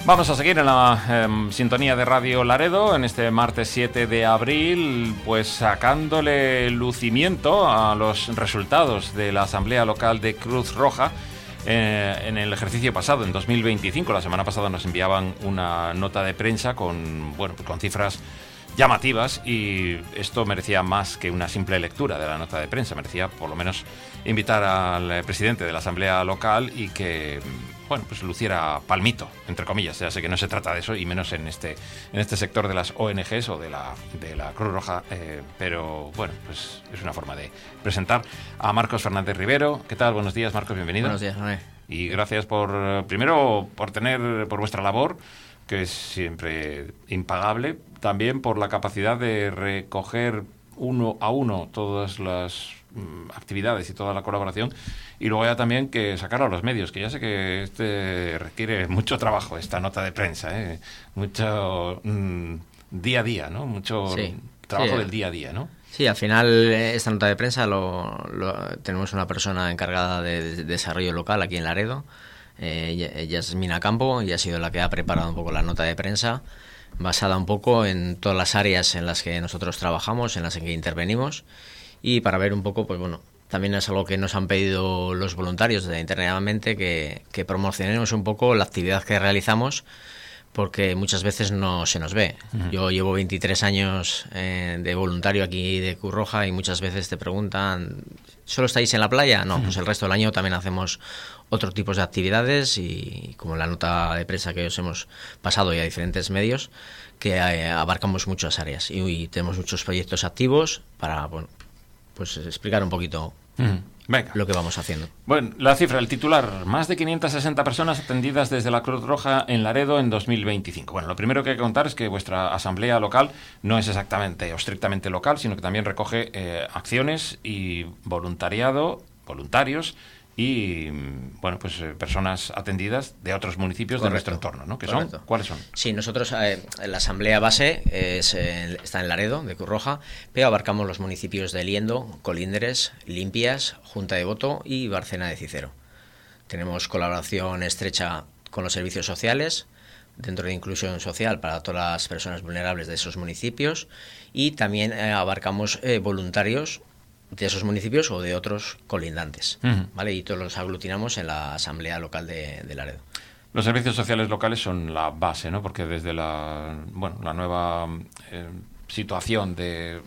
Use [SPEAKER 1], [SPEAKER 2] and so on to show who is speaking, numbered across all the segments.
[SPEAKER 1] Vamos a seguir en la sintonía de Radio Laredo en este martes 7 de abril, pues sacándole lucimiento a los resultados de la Asamblea Local de Cruz Roja en el ejercicio pasado, en 2025. La semana pasada nos enviaban una nota de prensa con cifras llamativas, y esto merecía más que una simple lectura de la nota de prensa. Merecía por lo menos invitar al presidente de la Asamblea Local y que pues luciera palmito, entre comillas. Ya sé que no se trata de eso, y menos en este sector de las ONGs o de la Cruz Roja, pero bueno, pues es una forma de presentar a Marcos Fernández Rivero. ¿Qué tal? Buenos días, Marcos, bienvenido.
[SPEAKER 2] Buenos días, Noé.
[SPEAKER 1] Y gracias por vuestra labor, que es siempre impagable, también por la capacidad de recoger uno a uno todas las actividades y toda la colaboración, y luego ya también que sacarlo a los medios, que ya sé que requiere mucho trabajo, esta nota de prensa, mucho día a día, ¿no? Mucho trabajo del día a día, ¿no?
[SPEAKER 2] Sí, al final esta nota de prensa tenemos una persona encargada de desarrollo local aquí en Laredo. Ella es Mina Campo, y ha sido la que ha preparado un poco la nota de prensa, basada un poco en todas las áreas en las que nosotros trabajamos, en las que intervenimos, y para ver un poco, pues bueno, también es algo que nos han pedido los voluntarios internamente, que promocionemos un poco la actividad que realizamos, porque muchas veces no se nos ve. Uh-huh. Yo llevo 23 años de voluntario aquí de Cruz Roja, y muchas veces te preguntan, ¿solo estáis en la playa? No, pues el resto del año también hacemos otro tipo de actividades, y como la nota de prensa que os hemos pasado ya a diferentes medios, que abarcamos muchas áreas, y tenemos muchos proyectos activos para, pues explicar un poquito lo que vamos haciendo.
[SPEAKER 1] Bueno, la cifra, el titular: más de 560 personas atendidas desde la Cruz Roja en Laredo en 2025. Bueno, lo primero que hay que contar es que vuestra asamblea local no es exactamente o estrictamente local, sino que también recoge acciones y voluntarios y personas atendidas de otros municipios. Correcto. De nuestro entorno, ¿no? ¿Cuáles son?
[SPEAKER 2] Sí, nosotros la asamblea base está en Laredo, de Cruz Roja, pero abarcamos los municipios de Liendo, Colindres, Limpias, Junta de Voto y Bárcena de Cicero. Tenemos colaboración estrecha con los servicios sociales, dentro de inclusión social para todas las personas vulnerables de esos municipios, y también abarcamos voluntarios de esos municipios o de otros colindantes, ¿vale? Y todos los aglutinamos en la Asamblea Local de Laredo.
[SPEAKER 1] Los servicios sociales locales son la base, ¿no? Porque desde la nueva situación de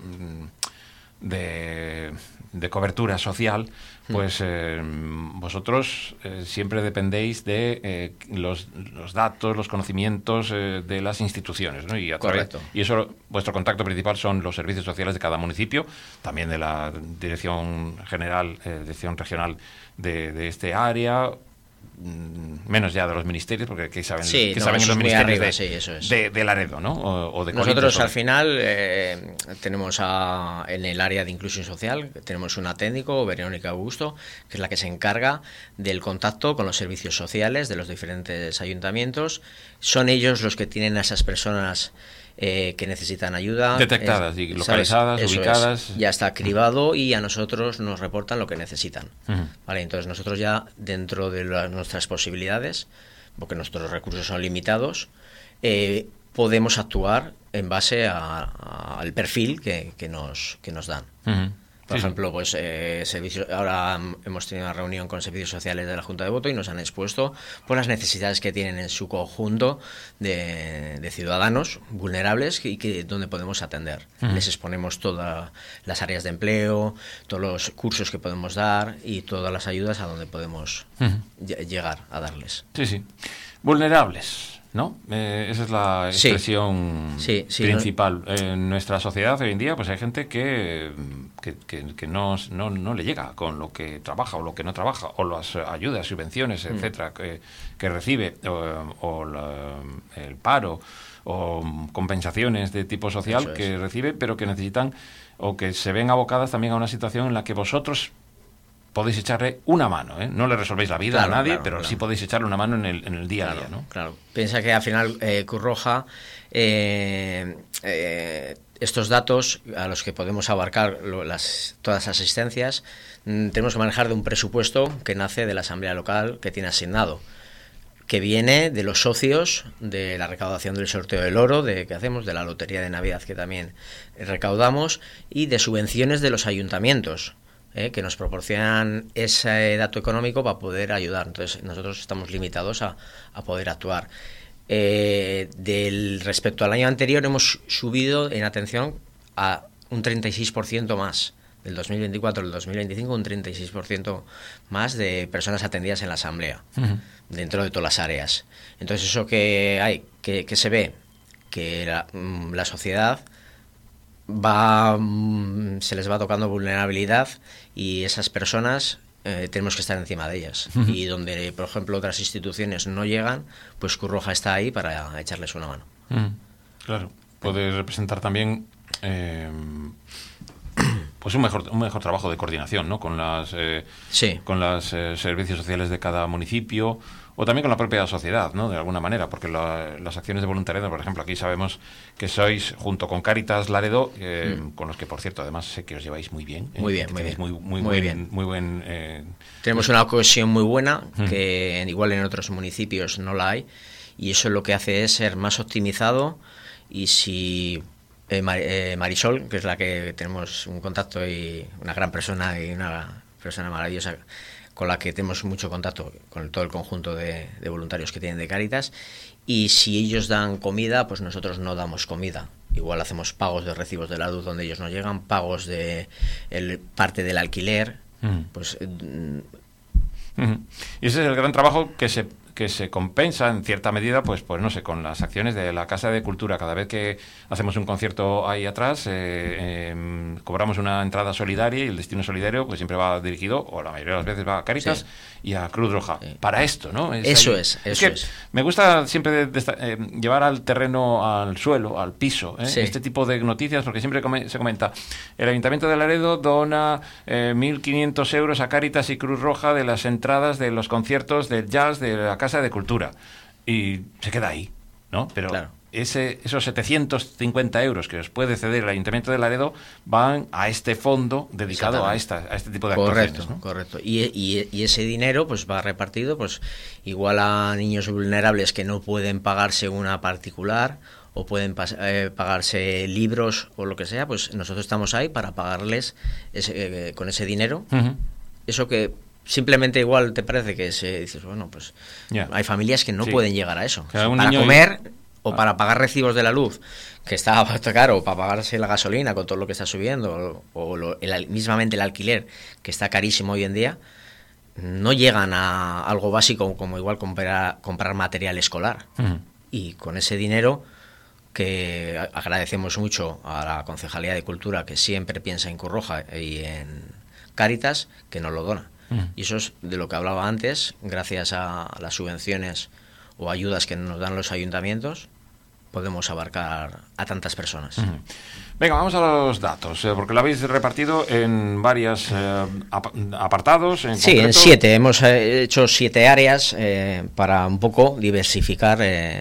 [SPEAKER 1] cobertura social, pues vosotros siempre dependéis de los datos, los conocimientos de las instituciones, ¿no?
[SPEAKER 2] Correcto.
[SPEAKER 1] Y eso, vuestro contacto principal son los servicios sociales de cada municipio, también de la dirección regional de este área, menos ya de los ministerios, porque aquí saben, saben los ministerios de Laredo, ¿no? O de
[SPEAKER 2] nosotros al final tenemos en el área de inclusión social, tenemos una técnico, Verónica Augusto, que es la que se encarga del contacto con los servicios sociales de los diferentes ayuntamientos. Son ellos los que tienen a esas personas que necesitan ayuda,
[SPEAKER 1] detectadas y localizadas, ubicadas.
[SPEAKER 2] Ya está cribado, y a nosotros nos reportan lo que necesitan. ¿Vale? Entonces nosotros ya, dentro de nuestras posibilidades, porque nuestros recursos son limitados, podemos actuar en base al perfil que nos dan. Por ejemplo, pues servicios. Ahora hemos tenido una reunión con servicios sociales de la Junta de Voto, y nos han expuesto por las necesidades que tienen en su conjunto de ciudadanos vulnerables, y donde podemos atender. Les exponemos todas las áreas de empleo, todos los cursos que podemos dar y todas las ayudas a donde podemos llegar a darles.
[SPEAKER 1] Sí. Vulnerables, ¿no? Esa es la expresión principal. En nuestra sociedad hoy en día, pues hay gente que no le llega con lo que trabaja o lo que no trabaja, o las ayudas, subvenciones, etcétera, que recibe, o el paro, o compensaciones de tipo social que recibe, pero que necesitan, o que se ven abocadas también a una situación en la que vosotros podéis echarle una mano, ¿eh? No le resolvéis la vida a nadie, pero sí podéis echarle una mano en el día a día, ¿no?
[SPEAKER 2] Claro. Piensa que al final Cruz Roja, estos datos a los que podemos abarcar todas las asistencias, tenemos que manejar de un presupuesto que nace de la Asamblea Local, que tiene asignado, que viene de los socios, de la recaudación del sorteo del oro que hacemos, de la lotería de Navidad que también recaudamos, y de subvenciones de los ayuntamientos, que nos proporcionan ese dato económico para poder ayudar. Entonces nosotros estamos limitados a poder actuar. Respecto al año anterior hemos subido en atención a un 36% más. Del 2024 al 2025, un 36% más de personas atendidas en la asamblea, dentro de todas las áreas. Entonces, eso que hay, que se ve, que la sociedad se les va tocando vulnerabilidad, y esas personas tenemos que estar encima de ellas. Y donde, por ejemplo, otras instituciones no llegan, pues Cruz Roja está ahí para echarles una mano.
[SPEAKER 1] Claro, puede representar también pues un mejor trabajo de coordinación, ¿no? Con los servicios sociales de cada municipio, o también con la propia sociedad, ¿no? De alguna manera, porque las acciones de voluntariado, por ejemplo, aquí sabemos que sois, junto con Cáritas Laredo, con los que, por cierto, además sé que os lleváis muy bien.
[SPEAKER 2] Muy bien.
[SPEAKER 1] Muy buen.
[SPEAKER 2] Tenemos una cohesión muy buena, que igual en otros municipios no la hay, y eso lo que hace es ser más optimizado. Y si Marisol, que es la que tenemos un contacto, y una gran persona y una persona maravillosa con la que tenemos mucho contacto, con todo el conjunto de voluntarios que tienen de Cáritas, y si ellos dan comida, pues nosotros no damos comida. Igual hacemos pagos de recibos de la luz donde ellos no llegan, pagos de parte del alquiler, pues...
[SPEAKER 1] Y ese es el gran trabajo que se compensa en cierta medida, pues no sé, con las acciones de la Casa de Cultura. Cada vez que hacemos un concierto ahí atrás, cobramos una entrada solidaria, y el destino solidario pues siempre va dirigido, o la mayoría de las veces va a Cáritas y a Cruz Roja. Para esto, ¿no?
[SPEAKER 2] Eso es.
[SPEAKER 1] Me gusta siempre llevar al terreno, al suelo, al piso, este tipo de noticias, porque siempre se comenta: el Ayuntamiento de Laredo dona 1.500 euros a Cáritas y Cruz Roja de las entradas de los conciertos del jazz de la Casa de Cultura, y se queda ahí, ¿no? Pero claro, esos 750 euros que os puede ceder el Ayuntamiento de Laredo van a este fondo dedicado a este tipo de actuaciones, ¿no?
[SPEAKER 2] Correcto. Y ese dinero pues va repartido, pues igual a niños vulnerables que no pueden pagarse una particular, o pueden pagarse libros o lo que sea, pues nosotros estamos ahí para pagarles con ese dinero. Eso que simplemente igual te parece que dices, bueno, pues hay familias que no pueden llegar a eso. Para comer o para pagar recibos de la luz, que está caro, o para pagarse la gasolina con todo lo que está subiendo, mismamente el alquiler, que está carísimo hoy en día, no llegan a algo básico como igual comprar material escolar. Y con ese dinero, que agradecemos mucho a la Concejalía de Cultura, que siempre piensa en Cruz Roja y en Cáritas, que nos lo dona. Y eso es de lo que hablaba antes. Gracias a las subvenciones o ayudas que nos dan los ayuntamientos, podemos abarcar a tantas personas.
[SPEAKER 1] Venga, vamos a los datos, porque lo habéis repartido en varios apartados. En
[SPEAKER 2] 7. Hemos hecho 7 áreas para un poco diversificar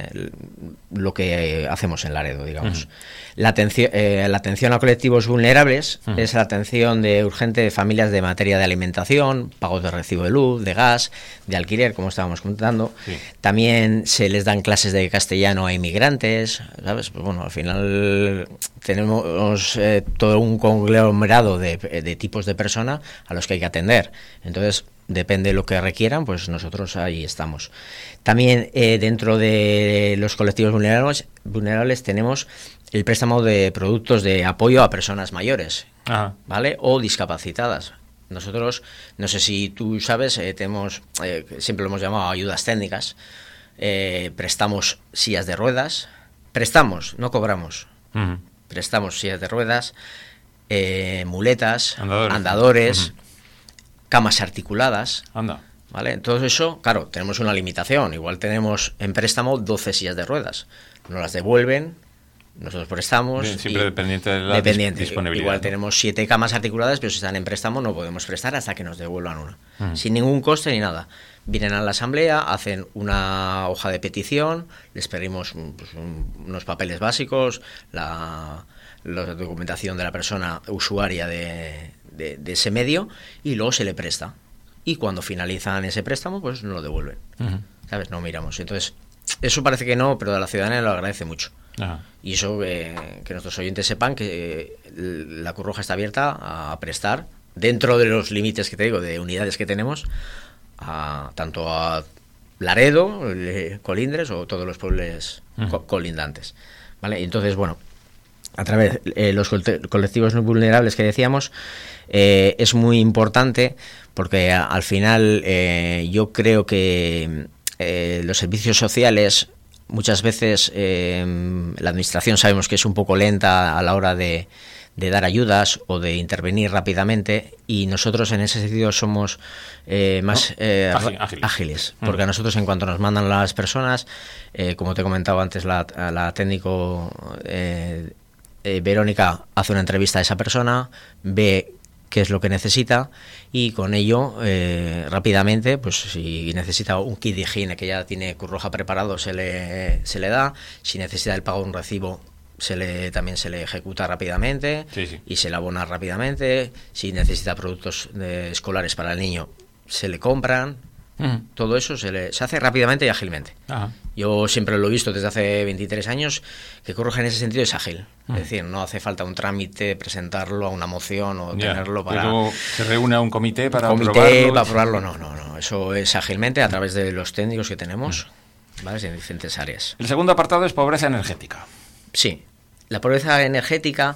[SPEAKER 2] lo que hacemos en Laredo, digamos. La atención a colectivos vulnerables es la atención de urgente de familias de materia de alimentación, pagos de recibo de luz, de gas, de alquiler, como estábamos contando. También se les dan clases de castellano a inmigrantes, ¿sabes? Pues bueno, al final tenemos todo un conglomerado de tipos de personas a los que hay que atender. Entonces, depende de lo que requieran, pues nosotros ahí estamos. También dentro de los colectivos vulnerables tenemos el préstamo de productos de apoyo a personas mayores, ¿vale? O discapacitadas. Nosotros, no sé si tú sabes, tenemos, siempre lo hemos llamado ayudas técnicas, prestamos sillas de ruedas, no cobramos, prestamos sillas de ruedas, muletas, andadores, camas articuladas. ¿Vale? Todo eso, claro, tenemos una limitación. Igual tenemos en préstamo 12 sillas de ruedas. Nos las devuelven, nosotros prestamos.
[SPEAKER 1] Bien, siempre dependiente de la disponibilidad.
[SPEAKER 2] Igual tenemos 7 camas articuladas, pero si están en préstamo no podemos prestar hasta que nos devuelvan una. Sin ningún coste ni nada. Vienen a la asamblea, hacen una hoja de petición, les pedimos unos papeles básicos, la documentación de la persona usuaria de ese medio, y luego se le presta. y cuando finalizan ese préstamo, pues nos lo devuelven. ¿Sabes? No miramos. Entonces, eso parece que no, pero a la ciudadanía lo agradece mucho. Y eso, que nuestros oyentes sepan que la Cruz Roja está abierta a prestar, dentro de los límites que te digo, de unidades que tenemos, tanto a Laredo, Colindres o todos los pueblos colindantes. ¿Vale? Y entonces, bueno, a través de los colectivos no vulnerables que decíamos, es muy importante porque al final yo creo que los servicios sociales muchas veces la administración sabemos que es un poco lenta a la hora de dar ayudas o de intervenir rápidamente, y nosotros en ese sentido somos más ágiles, porque a nosotros, en cuanto nos mandan las personas, como te comentaba antes, la técnico Verónica hace una entrevista a esa persona, ve qué es lo que necesita, y con ello rápidamente, pues si necesita un kit de higiene que ya tiene Cruz Roja preparado, se le da. Si necesita el pago de un recibo, también se le ejecuta rápidamente, y se le abona rápidamente. Si necesita productos escolares para el niño, se le compran. Todo eso se hace rápidamente y ágilmente. Yo siempre lo he visto desde hace 23 años, que Cruz Roja en ese sentido es ágil. Es decir, no hace falta un trámite, presentarlo a una moción o tenerlo para...
[SPEAKER 1] Luego se reúne a un comité para
[SPEAKER 2] aprobarlo. No. Eso es ágilmente a través de los técnicos que tenemos, ¿vale? En diferentes áreas.
[SPEAKER 1] El segundo apartado es pobreza energética.
[SPEAKER 2] Sí. La pobreza energética,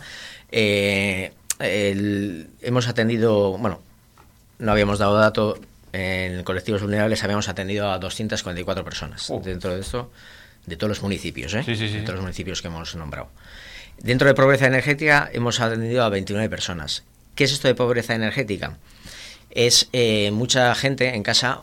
[SPEAKER 2] hemos atendido... Bueno, no habíamos dado dato... En colectivos vulnerables habíamos atendido a 244 personas dentro de esto, de todos los municipios, de todos los municipios que hemos nombrado. Dentro de pobreza energética hemos atendido a 29 personas. ¿Qué es esto de pobreza energética? Es mucha gente en casa,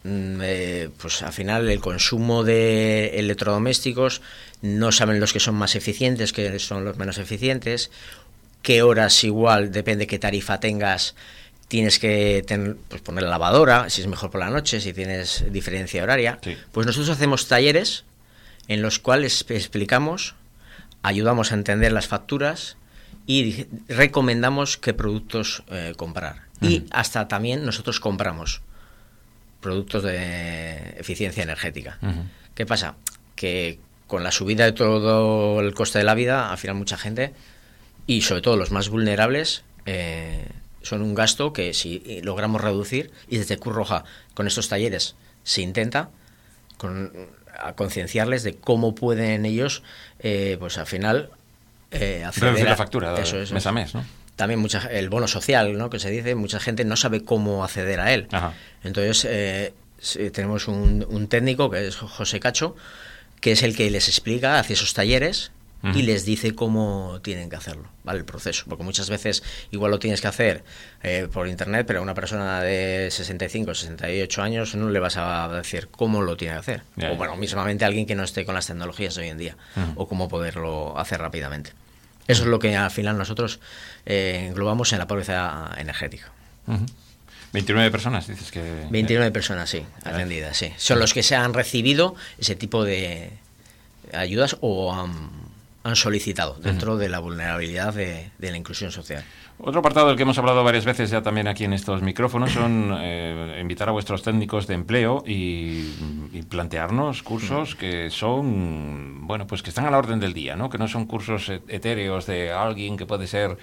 [SPEAKER 2] pues al final el consumo de electrodomésticos, no saben los que son más eficientes, que son los menos eficientes, qué horas igual, depende qué tarifa tengas, tienes que poner la lavadora, si es mejor por la noche, si tienes diferencia horaria. Pues nosotros hacemos talleres en los cuales explicamos, ayudamos a entender las facturas y recomendamos qué productos comprar. Y hasta también nosotros compramos productos de eficiencia energética. ¿Qué pasa? Que con la subida de todo el coste de la vida, al final mucha gente, y sobre todo los más vulnerables, son un gasto que si logramos reducir, y desde Cruz Roja con estos talleres se intenta a concienciarles de cómo pueden ellos, pues al final acceder
[SPEAKER 1] reducir la factura
[SPEAKER 2] eso,
[SPEAKER 1] mes a mes, ¿no?
[SPEAKER 2] También el bono social, ¿no?, que se dice, mucha gente no sabe cómo acceder a él. Entonces tenemos un técnico que es José Cacho, que es el que les explica, hace esos talleres y les dice cómo tienen que hacerlo, ¿vale? El proceso, porque muchas veces igual lo tienes que hacer por internet, pero a una persona de 65, 68 años no le vas a decir cómo lo tiene que hacer. O bueno, mismamente alguien que no esté con las tecnologías de hoy en día, o cómo poderlo hacer rápidamente. Eso es lo que al final nosotros englobamos en la pobreza energética.
[SPEAKER 1] 29 personas, dices que...
[SPEAKER 2] 29 personas, sí, atendidas, sí. Son los que se han recibido ese tipo de ayudas o han solicitado dentro de la vulnerabilidad de la inclusión social.
[SPEAKER 1] Otro apartado del que hemos hablado varias veces ya también aquí en estos micrófonos son invitar a vuestros técnicos de empleo y plantearnos cursos que son, bueno, pues que están a la orden del día, ¿no? Que no son cursos etéreos de alguien que puede ser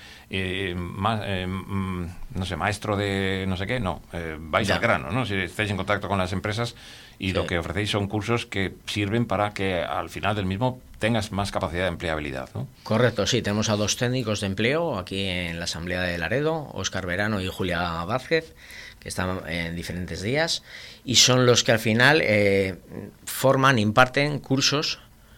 [SPEAKER 1] no sé, maestro de no sé qué, no, vais al grano, ¿no? Si estáis en contacto con las empresas y lo que ofrecéis son cursos que sirven para que al final del mismo tengas más capacidad de empleabilidad, ¿no?
[SPEAKER 2] Correcto, sí, tenemos a 2 técnicos de empleo aquí en la Asamblea de Laredo, Óscar Verano y Julia Vázquez, que están en diferentes días, y son los que al final imparten cursos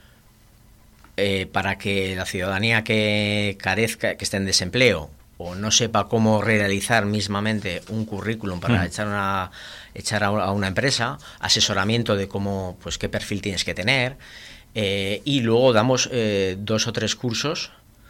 [SPEAKER 2] para que la ciudadanía que carezca, que esté en desempleo o no sepa cómo realizar mismamente un currículum para echar a una empresa, asesoramiento de cómo, pues qué perfil tienes que tener, y luego damos 2 o 3 cursos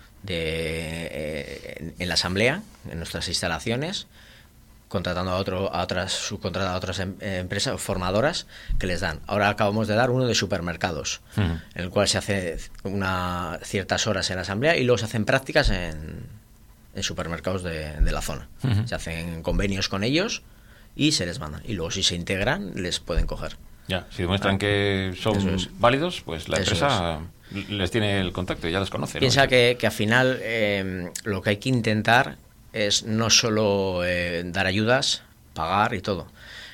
[SPEAKER 2] en la asamblea, en nuestras instalaciones, contratando a otras empresas formadoras que les dan. Ahora acabamos de dar uno de supermercados, en el cual se hace ciertas horas en la asamblea y luego se hacen prácticas en supermercados de la zona. Se hacen convenios con ellos y se les mandan. Y luego si se integran, les pueden coger.
[SPEAKER 1] Ya, si demuestran que son válidos, pues la empresa les tiene el contacto y ya les conoce, ¿no?
[SPEAKER 2] Piensa que al final lo que hay que intentar es no solo dar ayudas, pagar y todo.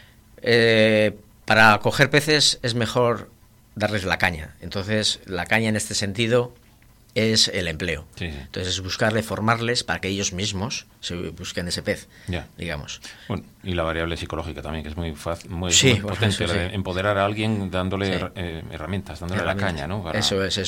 [SPEAKER 2] Para coger peces es mejor darles la caña. Entonces, la caña en este sentido es el empleo.
[SPEAKER 1] Sí, sí.
[SPEAKER 2] Entonces, es buscarle, formarles para que ellos mismos se busquen ese pez, digamos.
[SPEAKER 1] Bueno, y la variable psicológica también, que es muy fácil, muy potente,
[SPEAKER 2] eso,
[SPEAKER 1] empoderar a alguien dándole herramientas, dándole la caña, ¿no?
[SPEAKER 2] Eso es.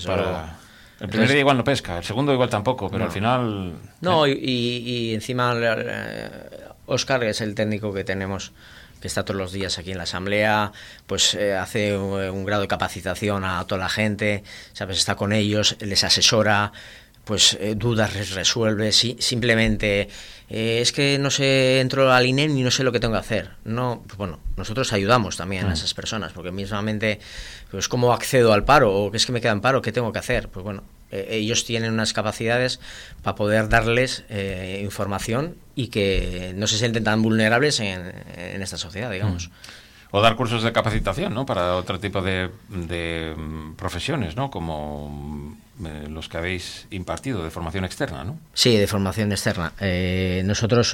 [SPEAKER 1] El primer día igual no pesca, el segundo igual tampoco, pero al final...
[SPEAKER 2] No, y encima Óscar, que es el técnico que tenemos, que está todos los días aquí en la asamblea, pues hace un grado de capacitación a toda la gente, ¿sabes? Está con ellos, les asesora, pues dudas les resuelve, simplemente es que no sé, entro al INEM y no sé lo que tengo que hacer. No, pues bueno, nosotros ayudamos también a esas personas, porque mismamente, pues cómo accedo al paro, o que es que me queda en paro, ¿qué tengo que hacer? Pues bueno, ellos tienen unas capacidades para poder darles información y que no se sienten tan vulnerables en esta sociedad, digamos.
[SPEAKER 1] O dar cursos de capacitación, ¿no? Para otro tipo de profesiones, ¿no? Como los que habéis impartido de formación externa, ¿no?
[SPEAKER 2] Sí, de formación externa. Nosotros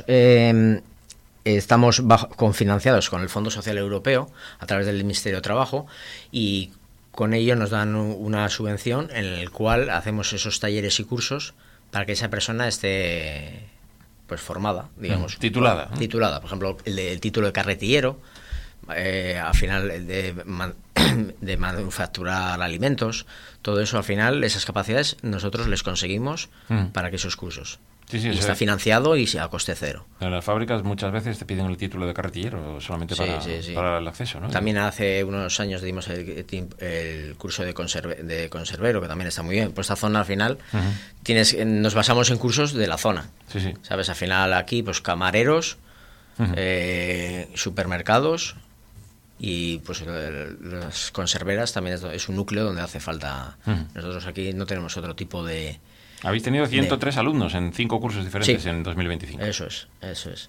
[SPEAKER 2] estamos confinanciados con el Fondo Social Europeo a través del Ministerio de Trabajo y con ello nos dan una subvención en el cual hacemos esos talleres y cursos para que esa persona esté pues formada, digamos.
[SPEAKER 1] Titulada. ¿no?
[SPEAKER 2] Titulada. Por ejemplo, el título de carretillero, al final el de manufacturar alimentos, todo eso al final, esas capacidades nosotros les conseguimos para que esos cursos.
[SPEAKER 1] Sí,
[SPEAKER 2] y está financiado y a coste cero.
[SPEAKER 1] En las fábricas muchas veces te piden el título de carretillero solamente para el acceso, ¿no?
[SPEAKER 2] También hace unos años dimos el curso de conservero, que también está muy bien. Pues esta zona al final nos basamos en cursos de la zona.
[SPEAKER 1] Sí.
[SPEAKER 2] ¿Sabes? Al final aquí, pues camareros, supermercados y pues las conserveras también es un núcleo donde hace falta. Nosotros aquí no tenemos otro tipo de...
[SPEAKER 1] Habéis tenido 103 alumnos en 5 cursos diferentes en 2025.
[SPEAKER 2] Eso es.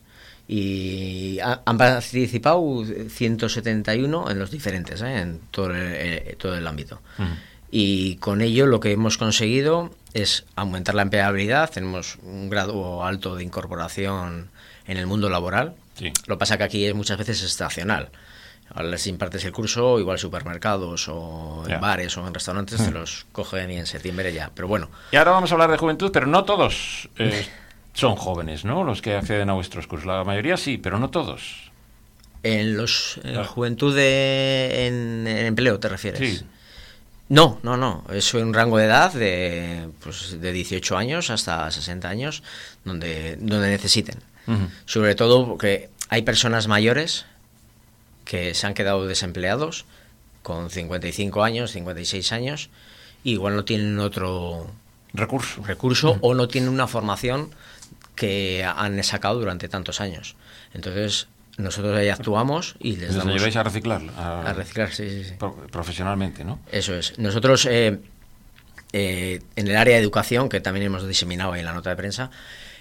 [SPEAKER 2] Y han participado 171 en los diferentes, en todo el ámbito. Y con ello lo que hemos conseguido es aumentar la empleabilidad. Tenemos un grado alto de incorporación en el mundo laboral.
[SPEAKER 1] Sí.
[SPEAKER 2] Lo que pasa que aquí muchas veces es estacional. Ahora les impartes el curso, igual en supermercados o en bares o en restaurantes, te los cogen y en septiembre ya. Pero bueno.
[SPEAKER 1] Y ahora vamos a hablar de juventud, pero no todos son jóvenes, ¿no? Los que acceden a vuestros cursos. La mayoría sí, pero no todos.
[SPEAKER 2] En juventud en empleo, ¿te refieres?
[SPEAKER 1] Sí.
[SPEAKER 2] No. Es un rango de edad de 18 años hasta 60 años donde necesiten. Sobre todo porque hay personas mayores que se han quedado desempleados con 55 años, 56 años, y igual no tienen otro recurso o no tienen una formación que han sacado durante tantos años. Entonces, nosotros ahí actuamos y les damos...
[SPEAKER 1] ayudáis a reciclar.
[SPEAKER 2] A reciclar, sí.
[SPEAKER 1] Profesionalmente, ¿no?
[SPEAKER 2] Eso es. Nosotros, en el área de educación, que también hemos diseminado ahí en la nota de prensa,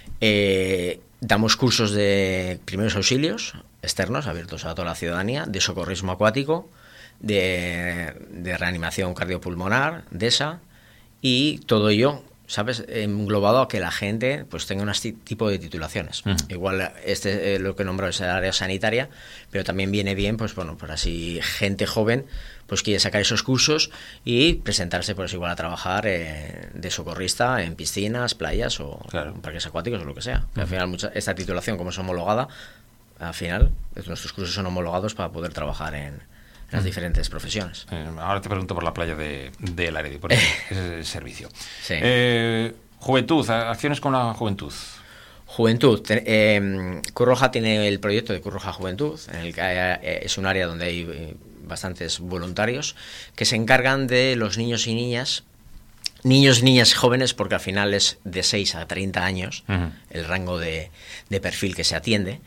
[SPEAKER 2] damos cursos de primeros auxilios externos, abiertos a toda la ciudadanía, de socorrismo acuático, de reanimación cardiopulmonar, DESA, y todo ello, ¿sabes?, englobado a que la gente pues tenga un tipo de titulaciones. Igual lo que nombro es el área sanitaria, pero también viene bien, pues bueno, por así gente joven pues quiere sacar esos cursos y presentarse pues igual a trabajar de socorrista en piscinas, playas o en parques acuáticos o lo que sea. Al final esta titulación, como es homologada, al final nuestros cursos son homologados para poder trabajar en las diferentes profesiones.
[SPEAKER 1] Ahora te pregunto por la playa de Laredo, por ese servicio.
[SPEAKER 2] Sí.
[SPEAKER 1] Juventud, acciones con la juventud.
[SPEAKER 2] Juventud. Cruz Roja tiene el proyecto de Cruz Roja Juventud, en el que es un área donde hay bastantes voluntarios que se encargan de los niños y niñas jóvenes, porque al final es de 6 a 30 años el rango de perfil que se atiende,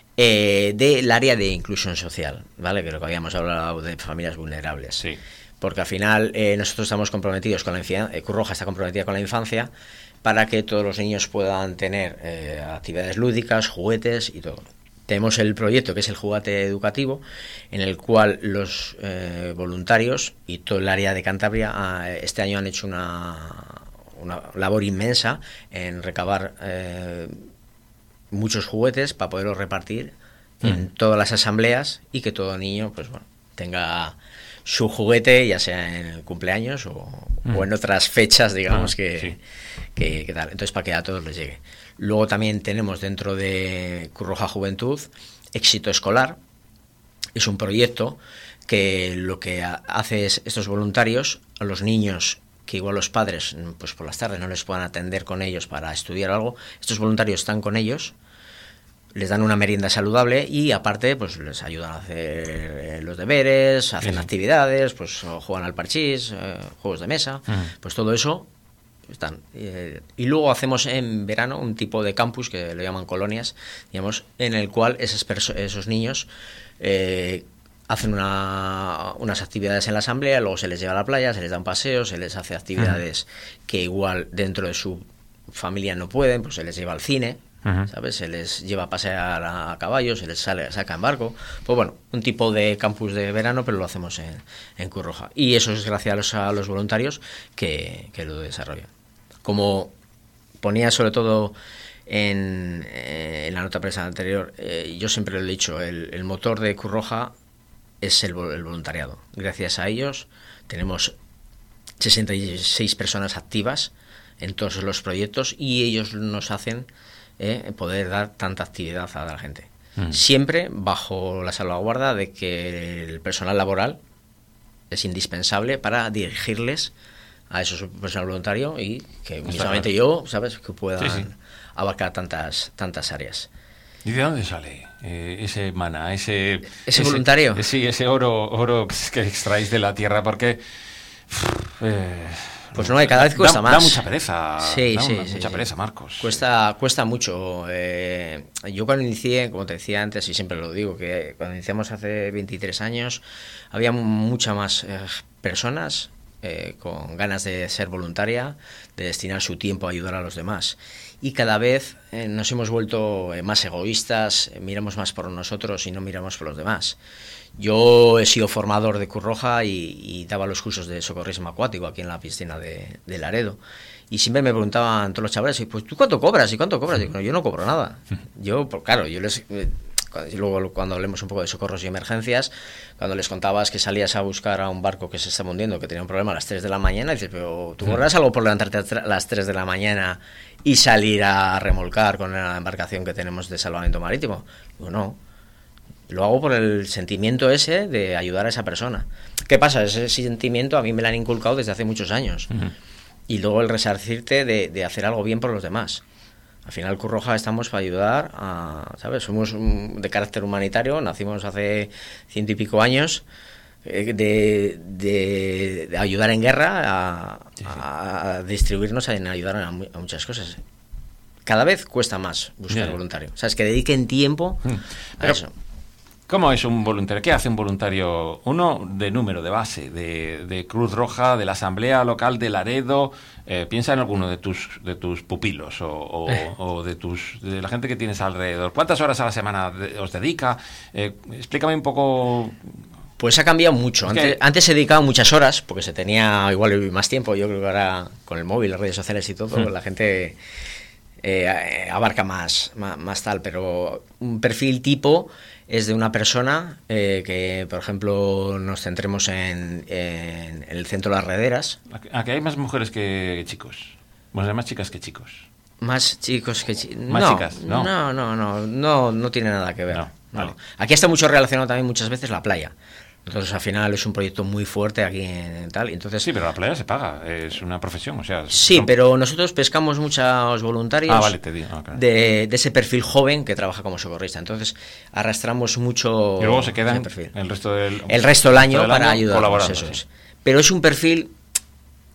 [SPEAKER 2] del área de inclusión social, ¿vale? Que lo que habíamos hablado de familias vulnerables.
[SPEAKER 1] Sí.
[SPEAKER 2] Porque al final nosotros estamos comprometidos con la infancia, Cruz Roja está comprometida con la infancia, para que todos los niños puedan tener actividades lúdicas, juguetes y todo. tenemos el proyecto que es el juguete educativo, en el cual los voluntarios y todo el área de Cantabria este año han hecho una labor inmensa en recabar muchos juguetes para poderlos repartir en todas las asambleas y que todo niño pues bueno tenga su juguete, ya sea en el cumpleaños o en otras fechas, digamos, que tal. Entonces, para que a todos les llegue. Luego también tenemos dentro de Cruz Roja Juventud Éxito Escolar. Es un proyecto que lo que hace es estos voluntarios, a los niños que igual los padres pues por las tardes no les puedan atender con ellos para estudiar algo, estos voluntarios están con ellos, les dan una merienda saludable y aparte pues les ayudan a hacer los deberes, hacen actividades, pues juegan al parchís, juegos de mesa, pues todo eso están. Y luego hacemos en verano un tipo de campus que lo llaman colonias, digamos, en el cual esos niños hacen unas actividades en la asamblea, luego se les lleva a la playa, se les da un paseo, se les hace actividades que igual dentro de su familia no pueden, pues se les lleva al cine, ¿sabes? Se les lleva a pasear a caballo, se les saca en barco. Pues bueno, un tipo de campus de verano, pero lo hacemos en Cruz Roja. Y eso es gracias a los voluntarios que lo desarrollan. Como ponía sobre todo en la nota prensa anterior, yo siempre lo he dicho, el motor de Cruz Roja es el voluntariado. Gracias a ellos tenemos 66 personas activas en todos los proyectos y ellos nos hacen poder dar tanta actividad a la gente. Siempre bajo la salvaguarda de que el personal laboral es indispensable para dirigirles a esos personal voluntario y que mismamente yo, ¿sabes?, que puedan abarcar tantas áreas.
[SPEAKER 1] ¿Y de dónde sale ese mana, ese
[SPEAKER 2] voluntario?
[SPEAKER 1] Ese oro que extraéis de la tierra, porque
[SPEAKER 2] pues no, cada vez cuesta más.
[SPEAKER 1] Da mucha pereza.
[SPEAKER 2] Mucha
[SPEAKER 1] pereza, Marcos.
[SPEAKER 2] Cuesta mucho. Yo cuando inicié, como te decía antes, y siempre lo digo, que cuando iniciamos hace 23 años, había muchas más personas con ganas de ser voluntaria, de destinar su tiempo a ayudar a los demás. Y cada vez nos hemos vuelto más egoístas, miramos más por nosotros y no miramos por los demás. Yo he sido formador de Cruz Roja y daba los cursos de socorrismo acuático aquí en la piscina de Laredo. Y siempre me preguntaban todos los chavales, pues ¿tú cuánto cobras? ¿Y cuánto cobras? Digo, no, yo no cobro nada. Yo, pues, claro, yo les... Luego cuando hablemos un poco de socorros y emergencias, cuando les contabas que salías a buscar a un barco que se estaba hundiendo, que tenía un problema a las 3 de la mañana, y dices, pero ¿tú cobras algo por levantarte a las 3 de la mañana y salir a remolcar con la embarcación que tenemos de salvamento marítimo? Digo, no. Lo hago por el sentimiento ese de ayudar a esa persona. ¿Qué pasa? Ese sentimiento a mí me lo han inculcado desde hace muchos años. Y luego el resarcirte de hacer algo bien por los demás. Al final, Cruz Roja estamos para ayudar a, ¿sabes? Somos de carácter humanitario, nacimos hace 100 y pico años, de ayudar en guerra, a distribuirnos, en ayudar a muchas cosas. Cada vez cuesta más buscar voluntario. O sea, es que dediquen tiempo a eso.
[SPEAKER 1] ¿Cómo es un voluntario? ¿Qué hace un voluntario? Uno de número, de base, de Cruz Roja, de la Asamblea Local de Laredo. Piensa en alguno de tus pupilos o de la gente que tienes alrededor. ¿Cuántas horas a la semana os dedica? Explícame un poco.
[SPEAKER 2] Pues ha cambiado mucho. Antes se dedicaba muchas horas, porque se tenía igual más tiempo. Yo creo que ahora con el móvil, las redes sociales y todo, la gente abarca más tal. Pero un perfil tipo es de una persona que, por ejemplo, nos centremos en el centro de las Rederas.
[SPEAKER 1] Aquí hay más mujeres que chicos. Bueno, hay más chicas que chicos.
[SPEAKER 2] Más chicos que chicos.
[SPEAKER 1] Más chicas, ¿no?
[SPEAKER 2] No tiene nada que ver.
[SPEAKER 1] No, vale.
[SPEAKER 2] Aquí está mucho relacionado también muchas veces la playa. Entonces, al final es un proyecto muy fuerte aquí en tal. Entonces,
[SPEAKER 1] sí, pero la playa se paga, es una profesión, o sea...
[SPEAKER 2] Sí, pero nosotros pescamos muchos voluntarios
[SPEAKER 1] te digo. Claro.
[SPEAKER 2] de ese perfil joven que trabaja como socorrista. Entonces, arrastramos mucho...
[SPEAKER 1] Y luego se quedan
[SPEAKER 2] perfil.
[SPEAKER 1] el resto del
[SPEAKER 2] año para ayudar.
[SPEAKER 1] Colaborando,
[SPEAKER 2] eso es. Pero es un perfil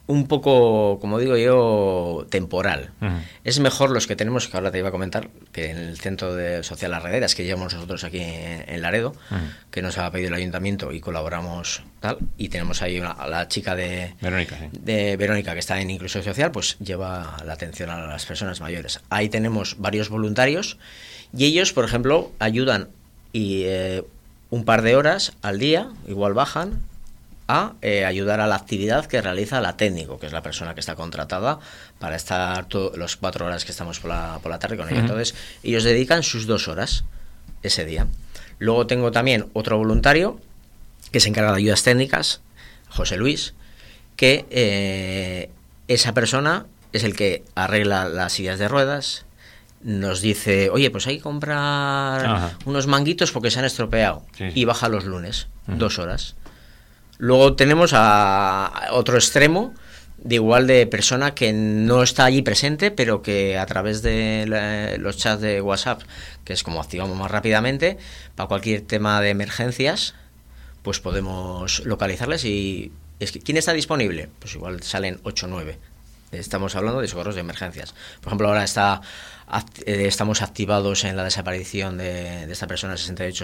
[SPEAKER 2] un poco, como digo yo, temporal.
[SPEAKER 1] Ujú.
[SPEAKER 2] Es mejor los que tenemos, que ahora te iba a comentar, que en el Centro Social Las Rederas, que llevamos nosotros aquí en Laredo, que nos ha pedido el ayuntamiento y colaboramos tal, y tenemos ahí a la chica de
[SPEAKER 1] Verónica, sí.
[SPEAKER 2] de Verónica, que está en Inclusión Social, pues lleva la atención a las personas mayores. Ahí tenemos varios voluntarios y ellos, por ejemplo, ayudan y un par de horas al día, igual bajan, a ayudar a la actividad que realiza la técnico, que es la persona que está contratada para estar las 4 horas que estamos por la tarde con ella. Entonces, ellos dedican sus 2 horas ese día. Luego tengo también otro voluntario que se encarga de ayudas técnicas, José Luis, que esa persona es el que arregla las sillas de ruedas, nos dice, oye, pues hay que comprar unos manguitos porque se han estropeado, sí. Y baja los lunes, 2 horas. Luego tenemos a otro extremo, de igual de persona que no está allí presente, pero que a través de los chats de WhatsApp, que es como activamos más rápidamente, para cualquier tema de emergencias, pues podemos localizarles y... ¿Quién está disponible? Pues igual salen 8 o 9. Estamos hablando de socorros de emergencias. Por ejemplo, ahora estamos activados en la desaparición de esta persona de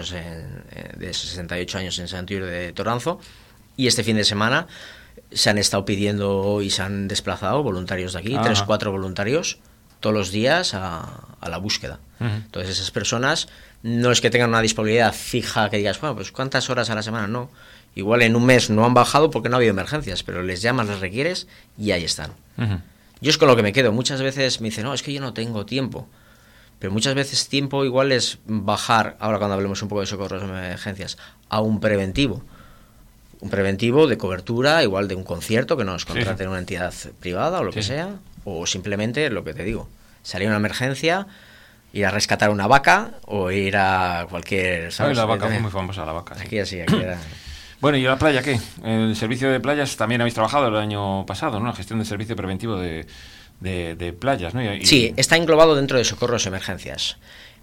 [SPEAKER 2] 68 años en Santiago de Toranzo. Y este fin de semana se han estado pidiendo y se han desplazado voluntarios de aquí, 3 o 4 voluntarios, todos los días a la búsqueda. Entonces esas personas no es que tengan una disponibilidad fija que digas, bueno, pues ¿cuántas horas a la semana? No. Igual en un mes no han bajado porque no ha habido emergencias, pero les llamas, les requieres y ahí están. Yo es con lo que me quedo. Muchas veces me dicen, no, es que yo no tengo tiempo. Pero muchas veces tiempo igual es bajar, ahora cuando hablemos un poco de socorros de emergencias, a un preventivo. Un preventivo de cobertura, igual de un concierto que nos contrate una entidad privada o lo que sea, o simplemente lo que te digo, salir a una emergencia, ir a rescatar una vaca o ir a cualquier...
[SPEAKER 1] ¿sabes? La vaca fue muy famosa, la vaca. Sí.
[SPEAKER 2] Aquí era...
[SPEAKER 1] Bueno, ¿y la playa qué? El servicio de playas también habéis trabajado el año pasado, ¿no? La gestión del servicio preventivo de playas, ¿no?
[SPEAKER 2] Sí, está englobado dentro de socorros y emergencias.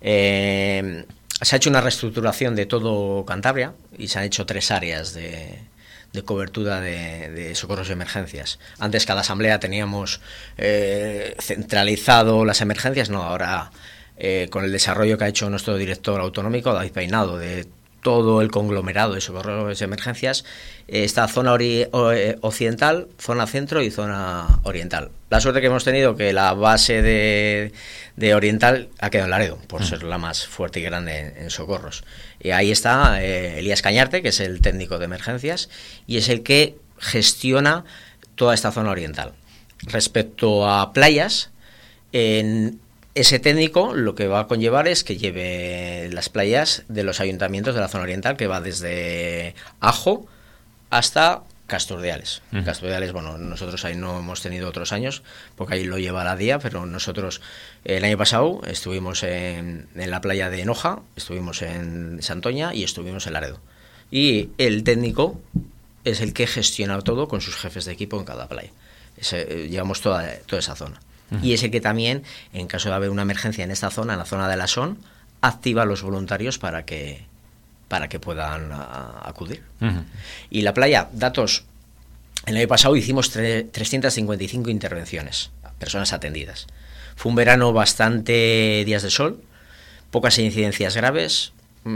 [SPEAKER 2] Se ha hecho una reestructuración de todo Cantabria y se han hecho 3 áreas de cobertura de socorros y emergencias. Antes cada asamblea teníamos centralizado las emergencias, no, ahora con el desarrollo que ha hecho nuestro director autonómico, David Peinado, de todo el conglomerado de socorros y emergencias, está zona occidental, zona centro y zona oriental. La suerte que hemos tenido que la base de oriental ha quedado en Laredo, por ser la más fuerte y grande en socorros. Y ahí está Elías Cañarte, que es el técnico de emergencias, y es el que gestiona toda esta zona oriental. Respecto a playas, en ese técnico lo que va a conllevar es que lleve las playas de los ayuntamientos de la zona oriental, que va desde Ajo hasta Casturdiales. Casturdiales, bueno, nosotros ahí no hemos tenido otros años, porque ahí lo lleva la DIA, pero nosotros el año pasado estuvimos en la playa de Enoja, estuvimos en Santoña y estuvimos en Laredo. Y el técnico es el que gestiona todo con sus jefes de equipo en cada playa. Llevamos toda esa zona. Y es el que también, en caso de haber una emergencia en esta zona, en la zona de la SON, activa a los voluntarios para que puedan acudir. Y la playa, datos, el año pasado hicimos 355 intervenciones, personas atendidas. Fue un verano bastante días de sol, pocas incidencias graves,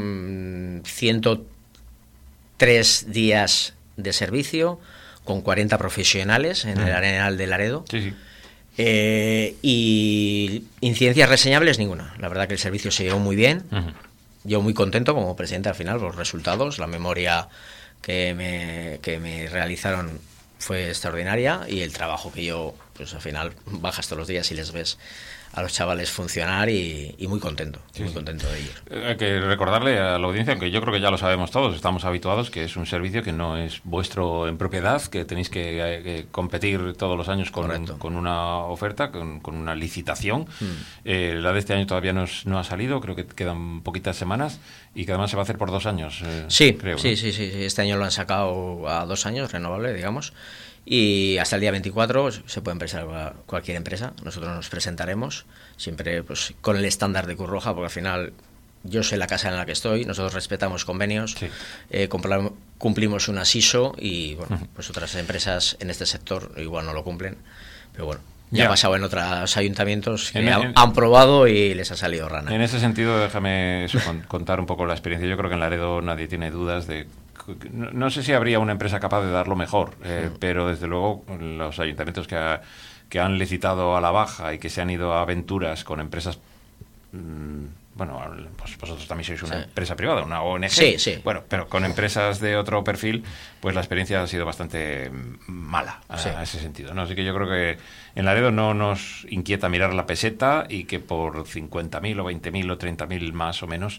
[SPEAKER 2] 103 días de servicio, con 40 profesionales en el Arenal de Laredo. Sí. Y incidencias reseñables ninguna. La verdad que el servicio se llevó muy bien. Yo muy contento como presidente al final por los resultados. La memoria que me realizaron fue extraordinaria y el trabajo que yo, pues al final bajas todos los días y les ves a los chavales funcionar y muy contento, muy contento de ellos.
[SPEAKER 1] Hay que recordarle a la audiencia, aunque yo creo que ya lo sabemos todos, estamos habituados, que es un servicio que no es vuestro en propiedad, que tenéis que competir todos los años con una oferta, con una licitación. La de este año todavía no ha salido, creo que quedan poquitas semanas y que además se va a hacer por 2 años.
[SPEAKER 2] Sí,
[SPEAKER 1] creo,
[SPEAKER 2] sí,
[SPEAKER 1] ¿no?
[SPEAKER 2] sí, este año lo han sacado a 2 años, renovable, digamos. Y hasta el día 24 se puede presentar cualquier empresa. Nosotros nos presentaremos siempre pues con el estándar de Cruz Roja, porque al final yo sé la casa en la que estoy, nosotros respetamos convenios,
[SPEAKER 1] Sí.
[SPEAKER 2] Cumplimos unas ISO y bueno, pues otras empresas en este sector igual no lo cumplen, pero bueno, ya ha pasado en otros ayuntamientos que han probado y les ha salido rana.
[SPEAKER 1] En ese sentido, déjame contar un poco la experiencia. Yo creo que en Laredo nadie tiene dudas de... No sé si habría una empresa capaz de darlo mejor, pero desde luego los ayuntamientos que han licitado a la baja y que se han ido a aventuras con empresas... Bueno, pues vosotros también sois una empresa privada, una ONG.
[SPEAKER 2] Sí.
[SPEAKER 1] Bueno, pero con empresas de otro perfil, pues la experiencia ha sido bastante mala a ese sentido, ¿no? Así que yo creo que en Laredo no nos inquieta mirar la peseta y que por 50.000 o 20.000 o 30.000 más o menos...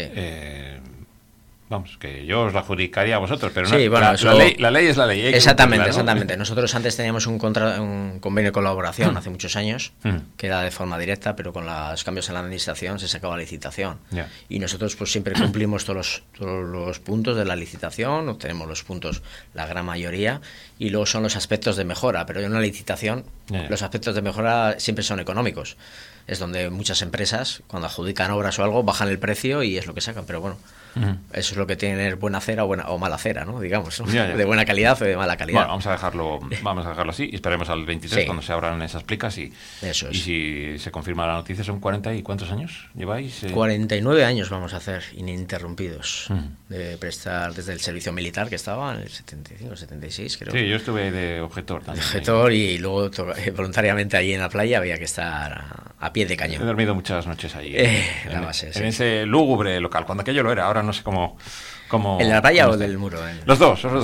[SPEAKER 1] Vamos, que yo os la adjudicaría a vosotros, pero
[SPEAKER 2] sí,
[SPEAKER 1] no,
[SPEAKER 2] bueno,
[SPEAKER 1] la ley es la ley.
[SPEAKER 2] Exactamente. Nosotros antes teníamos un convenio de colaboración hace muchos años, que era de forma directa, pero con los cambios en la administración se sacaba la licitación. Y nosotros pues siempre cumplimos todos los puntos de la licitación, obtenemos los puntos, la gran mayoría, y luego son los aspectos de mejora, pero en una licitación los aspectos de mejora siempre son económicos. Es donde muchas empresas, cuando adjudican obras o algo, bajan el precio y es lo que sacan, pero bueno... Eso es lo que tiene tener buena cera o mala cera, ¿no? Digamos, ¿no? De buena calidad o de mala calidad.
[SPEAKER 1] Bueno, vamos a dejarlo así y esperemos al 23 cuando se abran esas plicas y si se confirma la noticia. Son 40 y ¿cuántos años lleváis?
[SPEAKER 2] 49 años vamos a hacer ininterrumpidos de prestar desde el servicio militar que estaba en el 75, 76 creo.
[SPEAKER 1] Sí, yo estuve de objetor también.
[SPEAKER 2] De objetor y luego voluntariamente allí en la playa había que estar a pie de cañón.
[SPEAKER 1] He dormido muchas noches allí
[SPEAKER 2] en la base,
[SPEAKER 1] en ese lúgubre local, cuando aquello lo era. Ahora no sé cómo
[SPEAKER 2] ¿En la playa o del muro?
[SPEAKER 1] Los dos. Sí.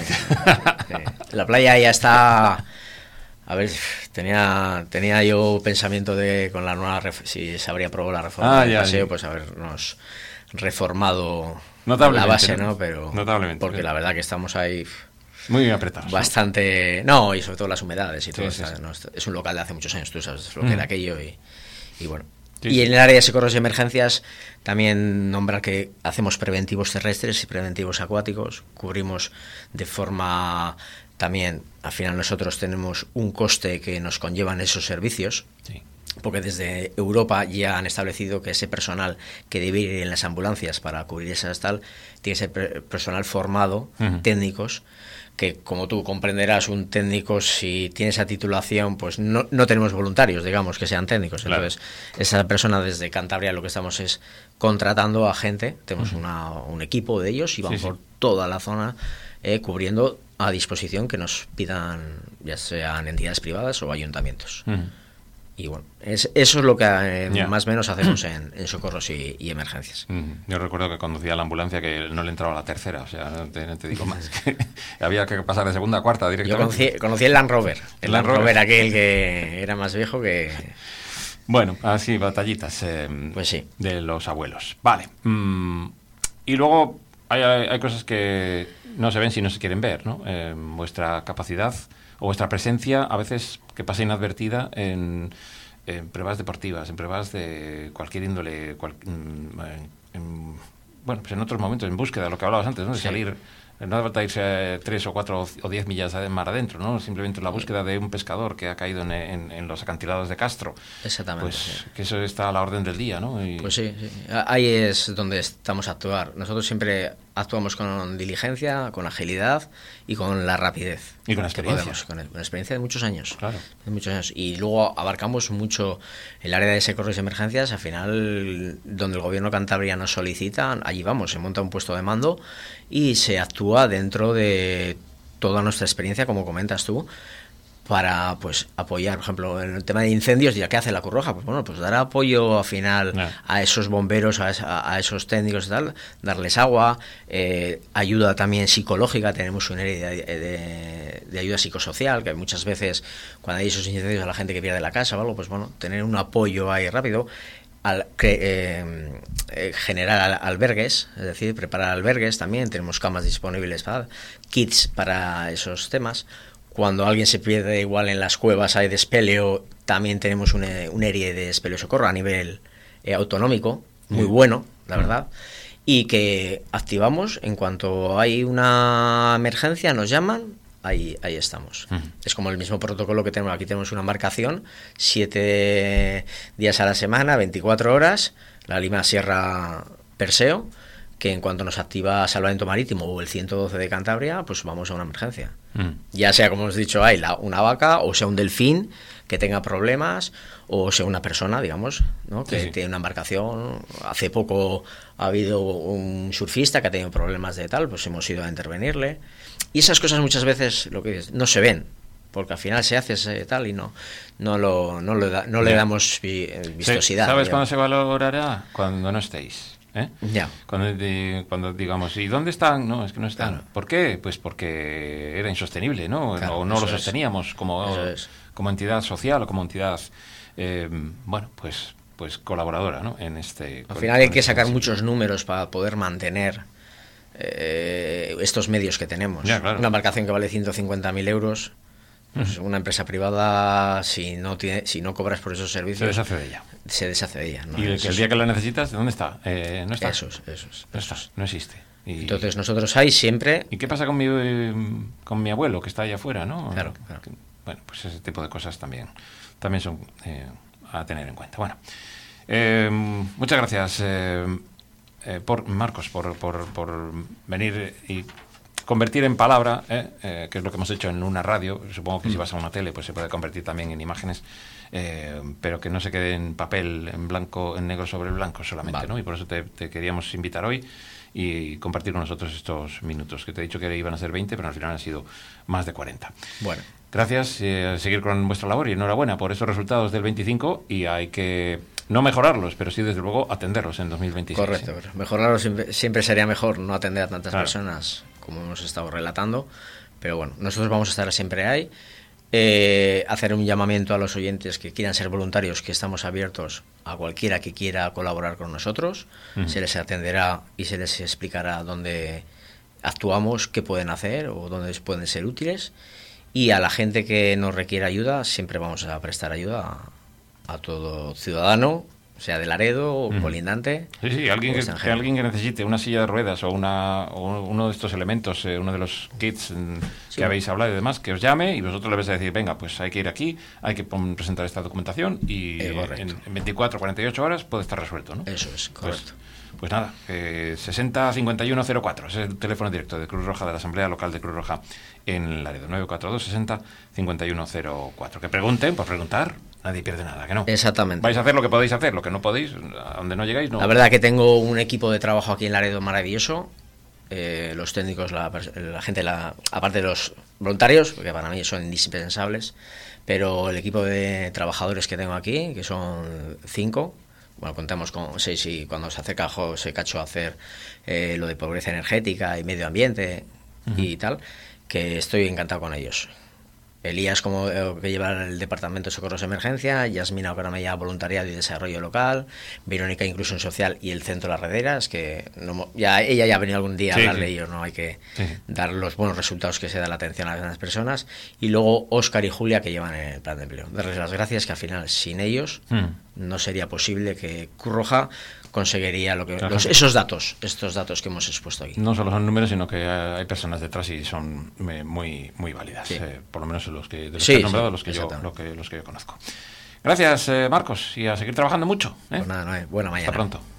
[SPEAKER 2] La playa ya está... A ver, tenía yo pensamiento de con la nueva... Si se habría aprobado la reforma del paseo, pues habernos reformado la base, ¿no? Pero
[SPEAKER 1] notablemente.
[SPEAKER 2] Porque la verdad que estamos ahí...
[SPEAKER 1] Muy apretados.
[SPEAKER 2] Bastante... No, y sobre todo las humedades y todo. ¿no? Es un local de hace muchos años, tú sabes lo que era aquello y bueno... Sí. Y en el área de socorros y emergencias también nombrar que hacemos preventivos terrestres y preventivos acuáticos, cubrimos de forma también, al final nosotros tenemos un coste que nos conllevan esos servicios, porque desde Europa ya han establecido que ese personal que debe ir en las ambulancias para cubrir esas tiene que ser personal formado, técnicos, que como tú comprenderás, un técnico, si tiene esa titulación, pues no tenemos voluntarios, digamos, que sean técnicos. Claro. Entonces, esa persona desde Cantabria lo que estamos es contratando a gente, tenemos un equipo de ellos y van por toda la zona cubriendo a disposición que nos pidan, ya sean entidades privadas o ayuntamientos. Y bueno, eso es lo que más o menos hacemos en socorros y emergencias.
[SPEAKER 1] Yo recuerdo que conducía la ambulancia que no le entraba la tercera, o sea, no te digo más. Que había que pasar de segunda a cuarta directamente.
[SPEAKER 2] Yo conocí el Land Rover. El Land Rover aquel que era más viejo que...
[SPEAKER 1] Bueno, así, batallitas
[SPEAKER 2] pues sí.
[SPEAKER 1] De los abuelos. Vale. Y luego hay cosas que no se ven si no se quieren ver, ¿no? Vuestra capacidad o vuestra presencia a veces que pasa inadvertida en pruebas deportivas, en pruebas de cualquier índole, bueno, pues en otros momentos, en búsqueda, lo que hablabas antes, ¿no? De salir, no hace falta irse 3 o 4 o 10 millas de mar adentro, ¿no? Simplemente la búsqueda de un pescador que ha caído en los acantilados de Castro.
[SPEAKER 2] Exactamente.
[SPEAKER 1] Pues que eso está a la orden del día, ¿no?
[SPEAKER 2] Pues sí. Ahí es donde estamos a actuar. Nosotros siempre actuamos con diligencia, con agilidad y con la rapidez.
[SPEAKER 1] Y con la experiencia.
[SPEAKER 2] Con la experiencia de muchos años.
[SPEAKER 1] Claro.
[SPEAKER 2] De muchos años. Y luego abarcamos mucho el área de socorros y emergencias. Al final, donde el gobierno Cantabria nos solicita, allí vamos, se monta un puesto de mando y se actúa dentro de toda nuestra experiencia, como comentas tú, para pues apoyar, por ejemplo, en el tema de incendios. ¿Ya qué hace la Cruz Roja? Pues bueno, pues dar apoyo al final a esos bomberos, a esos técnicos y tal, darles agua, ayuda también psicológica. Tenemos un área de ayuda psicosocial, que muchas veces cuando hay esos incendios a la gente que pierde la casa o algo, pues bueno, tener un apoyo ahí rápido. Generar albergues, es decir, preparar albergues también. Tenemos camas disponibles para kits para esos temas. Cuando alguien se pierde, igual en las cuevas hay de espeleo, también tenemos un área de espeleo socorro a nivel autonómico, muy bueno, la verdad, y que activamos en cuanto hay una emergencia, nos llaman, ahí estamos. Es como el mismo protocolo que tenemos aquí. Tenemos una embarcación 7 días a la semana, 24 horas, la línea Sierra Perseo, que en cuanto nos activa Salvamento Marítimo o el 112 de Cantabria, pues vamos a una emergencia. Ya sea, como hemos dicho, una vaca, o sea un delfín que tenga problemas, o sea una persona, digamos, ¿no? Que tiene una embarcación. Hace poco ha habido un surfista que ha tenido problemas de tal, pues hemos ido a intervenirle. Y esas cosas muchas veces, lo que dices, no se ven, porque al final se hace ese tal y no le damos vistosidad.
[SPEAKER 1] ¿Sabes cuándo se valorará? Cuando no estéis.
[SPEAKER 2] Ya.
[SPEAKER 1] Cuando digamos, ¿y dónde están? No, es que no están.
[SPEAKER 2] Claro.
[SPEAKER 1] ¿Por qué? Pues porque era insostenible, ¿no? Claro, o no lo sosteníamos como entidad social o como entidad, pues colaboradora, ¿no? En
[SPEAKER 2] al final hay que sacar muchos números para poder mantener estos medios que tenemos.
[SPEAKER 1] Ya, claro.
[SPEAKER 2] Una embarcación que vale 150.000 euros. Pues una empresa privada, si no cobras por esos servicios, se deshace de ella. ¿No?
[SPEAKER 1] Y el día que la necesitas, ¿dónde está? No está.
[SPEAKER 2] Eso
[SPEAKER 1] No existe.
[SPEAKER 2] Entonces nosotros hay siempre...
[SPEAKER 1] ¿Y qué pasa con mi abuelo que está allá afuera, no?
[SPEAKER 2] Claro.
[SPEAKER 1] Bueno, pues ese tipo de cosas también son a tener en cuenta. Bueno, muchas gracias, Marcos, por venir y convertir en palabra, que es lo que hemos hecho en una radio. Supongo que si vas a una tele pues se puede convertir también en imágenes, pero que no se quede en papel, en blanco, en negro sobre blanco solamente, vale. ¿No? Y por eso te queríamos invitar hoy y compartir con nosotros estos minutos, que te he dicho que iban a ser 20, pero al final han sido más de 40.
[SPEAKER 2] Bueno.
[SPEAKER 1] Gracias, seguir con vuestra labor y enhorabuena por esos resultados del 25, y hay que no mejorarlos, pero sí desde luego atenderlos en 2026.
[SPEAKER 2] Correcto, mejorarlos siempre sería mejor, no atender a tantas personas como hemos estado relatando, pero bueno, nosotros vamos a estar siempre ahí. Hacer un llamamiento a los oyentes que quieran ser voluntarios, que estamos abiertos a cualquiera que quiera colaborar con nosotros. Se les atenderá y se les explicará dónde actuamos, qué pueden hacer o dónde pueden ser útiles, y a la gente que nos requiera ayuda siempre vamos a prestar ayuda a todo ciudadano, sea de Laredo o colindante.
[SPEAKER 1] Sí, alguien que necesite una silla de ruedas o uno de estos elementos, uno de los kits que habéis hablado y demás, que os llame y vosotros le vais a decir, venga, pues hay que ir aquí, hay que presentar esta documentación y en 24 48 horas puede estar resuelto, ¿no?
[SPEAKER 2] Eso es, correcto.
[SPEAKER 1] Pues nada, 60-5104, ese es el teléfono directo de Cruz Roja, de la Asamblea Local de Cruz Roja en Laredo, 942-60-5104. Que pregunten, por preguntar, nadie pierde nada, que no.
[SPEAKER 2] Exactamente.
[SPEAKER 1] Vais a hacer lo que podéis hacer, lo que no podéis, a donde no llegáis, no.
[SPEAKER 2] La verdad que tengo un equipo de trabajo aquí en Laredo maravilloso, los técnicos, la gente, aparte de los voluntarios, porque para mí son indispensables, pero el equipo de trabajadores que tengo aquí, que son 5, bueno, contamos con 6 y cuando se acerca José Cacho a hacer lo de pobreza energética y medio ambiente y tal, que estoy encantado con ellos. Elías, como que lleva el Departamento de Socorros de Emergencia, Yasmina Ocaramella, Voluntariado y Desarrollo Local, Verónica, Inclusión Social y el Centro Las Rederas, que ella ya ha venido algún día a hablar de ellos, ¿no? Hay que dar los buenos resultados que se da la atención a las personas. Y luego Óscar y Julia, que llevan el plan de empleo. Darles las gracias, que al final sin ellos no sería posible que Cruz Roja conseguiría estos datos que hemos expuesto aquí.
[SPEAKER 1] No solo son números, sino que hay personas detrás y son muy válidas, por lo menos de los que has nombrado, los que yo conozco. Gracias, Marcos, y a seguir trabajando mucho.
[SPEAKER 2] Pues nada, buena mañana.
[SPEAKER 1] Hasta pronto.